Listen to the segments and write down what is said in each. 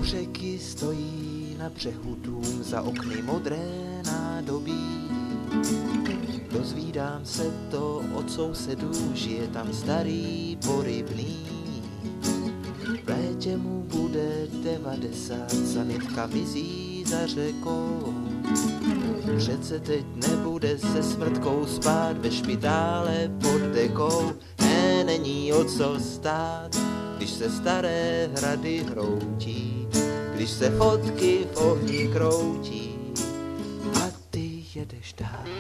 řeky stojí na břehu dům, za okny modré nádobí. Dozvídám se to od sousedů, žije tam starý porybný. V létě mu bude 90, sanitka mizí za řekou. Přece teď nebude se smrtkou spát ve špitále pod dekou. Není o co stát, když se staré hrady hroutí, když se fotky v ohni kroutí a ty jedeš dál.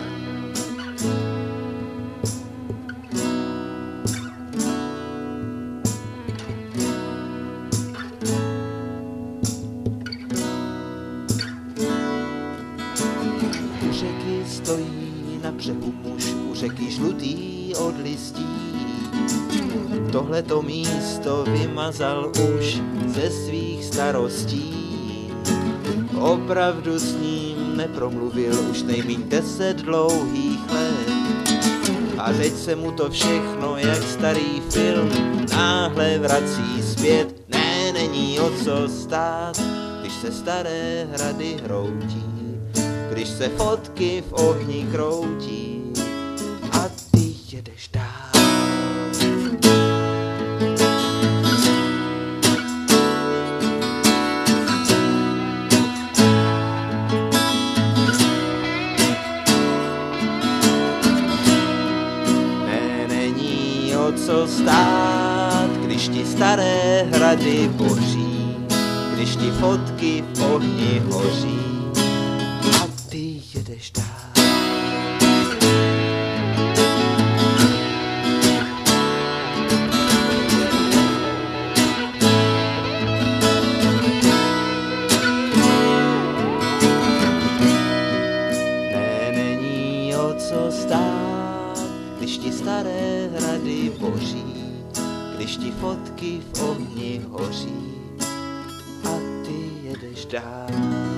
U řeky stojí na břehu muž, u řeky žlutý od listí. Tohleto místo vymazal už ze svých starostí. Opravdu s ním nepromluvil už nejmíň 10 dlouhých let. A teď se mu to všechno jak starý film náhle vrací zpět. Ne, není o co stát, když se staré hrady hroutí, když se fotky v ohni kroutí a ty jedeš dál. Co stát, když ti staré hrady boří, když ti fotky v ohni hoří a ty jedeš dál. Ne, není o co stát, když ti staré hrady boří, když ti fotky v ohni hoří a ty jedeš dál.